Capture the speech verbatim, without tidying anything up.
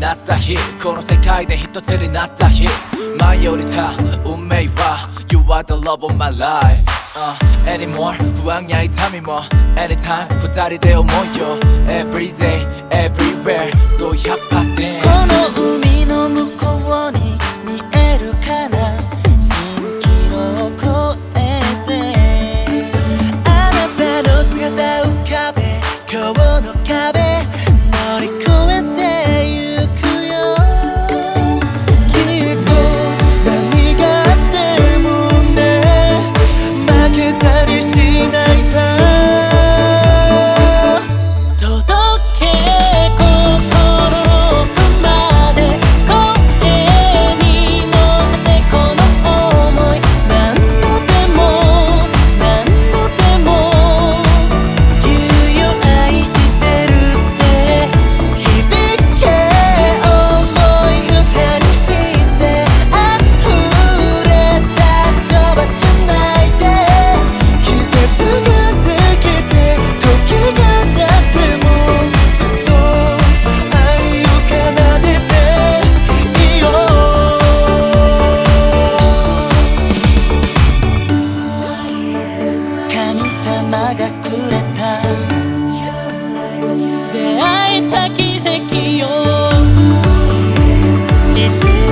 なった日、この世界で一つになった日、舞い降りた運命は You are the love of my life、uh, Anymore 不安や痛みも Anytime 二人で思うよ Everyday everywhere So ひゃくパーセントこの海の向こうに見えるかな、蜃気楼を越えてあなたの姿浮かべ、今日の壁乗り越えてゆくよ。きっと何があってもね、負けたりしないさ。届け心の奥まで、声に乗せてこの想い、何度でも何度でも言うよ愛してるって。響け想い歌にして溢れた言葉じゃないで、季節が過ぎて時が経ってもずっと愛を奏でていよう。神様がくれた出会えた奇跡よ。いつ